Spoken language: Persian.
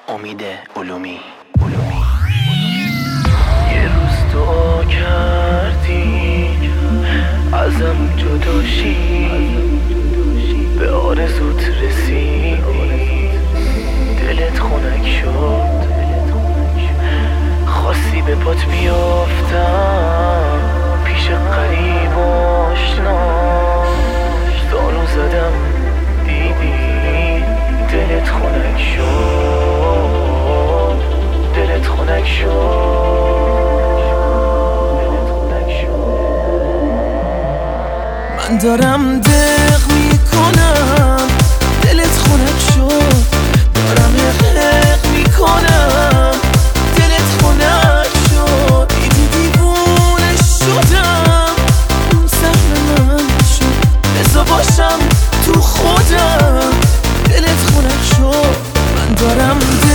امید علومی. یه روز دعا کردی ازم جداشی، به آرزوت رسیدی، دلت خنک شد، خواستی به پات بیافتم پیش قریب آشنا، زانو زدم دیدی دلت خنک شد، دلت خنک شد. من دارم دق میکنم دلت خنک شد، دارم حق میکنم دلت خنک شد، دیوونه شدم اون سهم من شد، بذار باشم تو خودم دلت خنک شد. من دارم